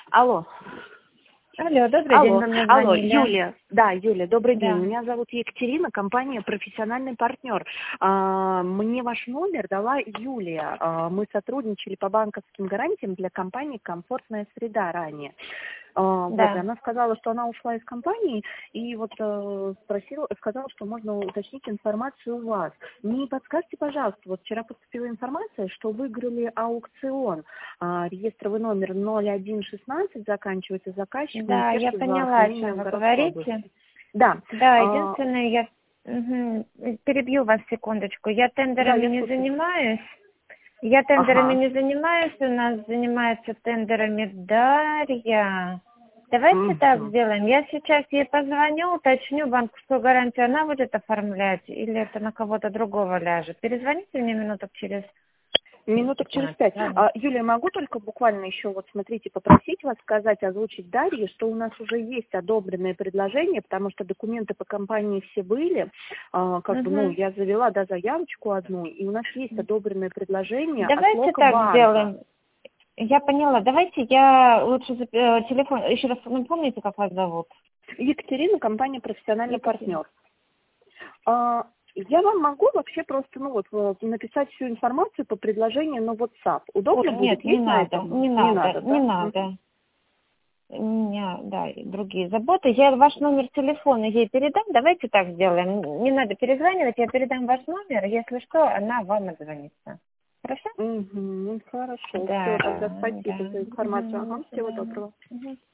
Алло. Алло, добрый день, нам Алло, звонили. Юлия. Да, Юлия, добрый день. Да. Меня зовут Екатерина, компания «Профессиональный партнер». Мне ваш номер дала Юлия. Мы сотрудничали по банковским гарантиям для компании «Комфортная среда» ранее. Вот, и она сказала, что она ушла из компании, и вот сказала, что можно уточнить информацию у вас. Не подскажите, пожалуйста, вот вчера поступила информация, что выиграли аукцион. Реестровый номер 0116 заканчивается заказчик. Да, я поняла, о чем вы говорите. Да. Да, единственное, перебью вас секундочку. Я тендерами не занимаюсь. Я тендерами не занимаюсь, у нас занимается тендерами Дарья. Давайте так сделаем. Я сейчас ей позвоню, уточню банковскую гарантию, она будет оформлять или это на кого-то другого ляжет. Перезвоните мне минуток через 5. Юлия, могу только буквально еще, вот смотрите, попросить вас сказать, озвучить Дарье, что у нас уже есть одобренное предложение, потому что документы по компании все были, я завела, заявочку одну, и у нас есть одобренное предложение. Давайте так сделаем. Я поняла. Давайте я лучше телефон, еще раз напомните, как вас зовут? Екатерина, компания «Профессиональный партнер». Я вам могу вообще просто, написать всю информацию по предложению на WhatsApp. Удобно будет? Нет, не надо. У меня, другие заботы. Я ваш номер телефона ей передам. Давайте так сделаем. Не надо перезванивать, я передам ваш номер. Если что, она вам отзвонится. Хорошо? Хорошо. Да, Все, тогда спасибо за информацию. Всего доброго.